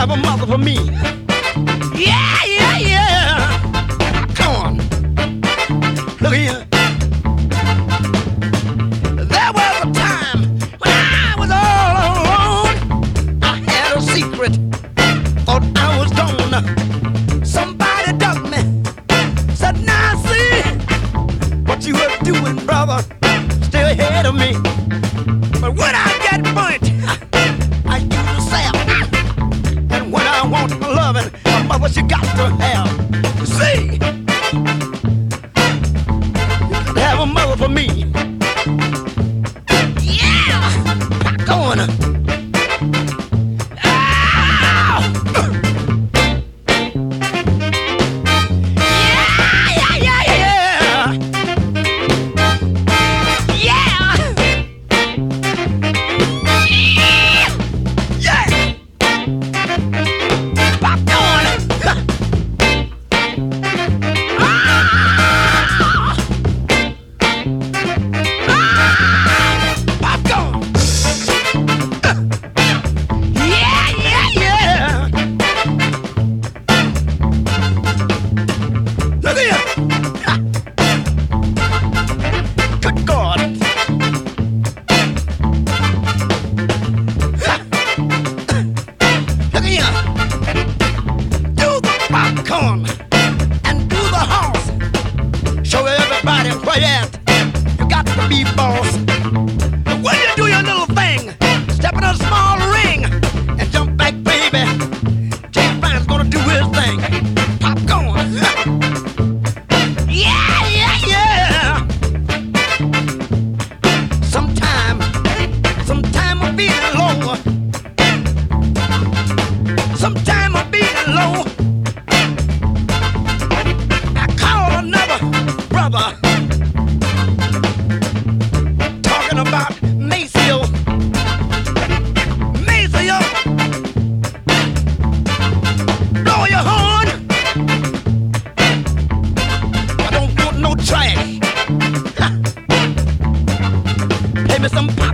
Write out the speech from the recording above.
have a mother for me. Yeah, yeah, yeah. Come on. Look here. There was a time when I was all alone. I had a secret. Thought I was gone. Somebody dug me. Said, now see what you were doing, brother. Still ahead of me. But when I get burnt, I use a sap. And when I want loving, my mother she got to have. See, you can have a mother for me. Yeah, rock on. Some